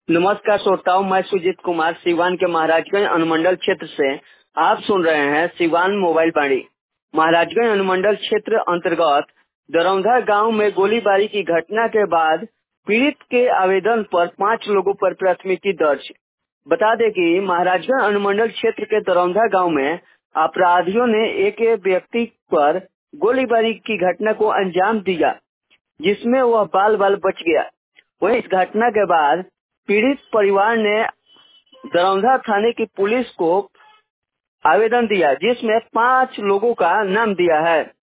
नमस्कार श्रोताओं, मैं सुजीत कुमार सिवान के महाराजगंज अनुमंडल क्षेत्र से। आप सुन रहे हैं सिवान मोबाइल वाणी। महाराजगंज अनुमंडल क्षेत्र अंतर्गत दरौंधा गांव में गोलीबारी की घटना के बाद पीड़ित के आवेदन पर 5 लोगों पर प्राथमिकी दर्ज। बता दें कि महाराजगंज अनुमंडल क्षेत्र के दरौंधा गांव में अपराधियों ने एक व्यक्ति पर गोलीबारी की घटना को अंजाम दिया, जिसमें वह बाल बाल बच गया। वहीं इस घटना के बाद पीड़ित परिवार ने दरौंधा थाने की पुलिस को आवेदन दिया, जिसमें 5 लोगों का नाम दिया है।